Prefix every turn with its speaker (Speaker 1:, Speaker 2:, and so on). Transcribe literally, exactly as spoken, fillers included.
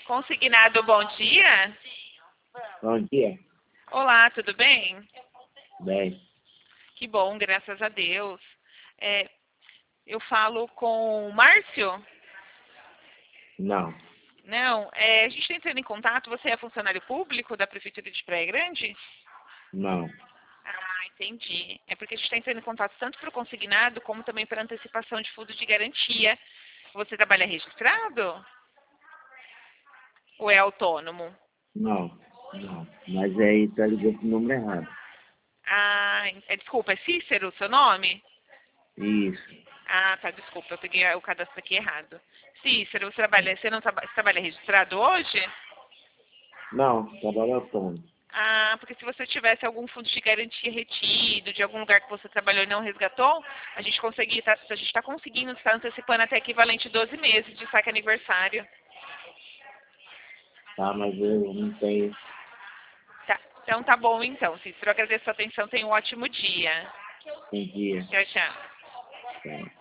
Speaker 1: Consignado, bom dia.
Speaker 2: Bom dia.
Speaker 1: Olá, tudo bem?
Speaker 2: Bem,
Speaker 1: Que bom, graças a Deus. É, eu falo com o Márcio?
Speaker 2: não,
Speaker 1: Não, é, a gente está entrando em contato. Você é funcionário público da Prefeitura de Praia Grande?
Speaker 2: não.
Speaker 1: Ah, entendi. É porque a gente está entrando em contato tanto para o consignado como também para antecipação de fundo de garantia. Você trabalha registrado? Ou é autônomo?
Speaker 2: Não, não. Mas aí tá ligando pro número errado.
Speaker 1: Ah, é, desculpa, é Cícero o seu nome?
Speaker 2: Isso.
Speaker 1: Ah, tá, desculpa, eu peguei o cadastro aqui errado. Cícero, você trabalha, você não traba, você trabalha registrado hoje?
Speaker 2: Não, trabalho autônomo.
Speaker 1: Ah, porque se você tivesse algum fundo de garantia retido, de algum lugar que você trabalhou e não resgatou, a gente conseguia, tá, a gente está conseguindo estar antecipando até equivalente doze meses de saque aniversário.
Speaker 2: Tá, mas eu não tenho.
Speaker 1: Tá, então tá bom então, Cícero, eu agradeço a sua atenção, tenha um ótimo dia.
Speaker 2: Tem dia.
Speaker 1: Tchau, tchau.
Speaker 2: Tá.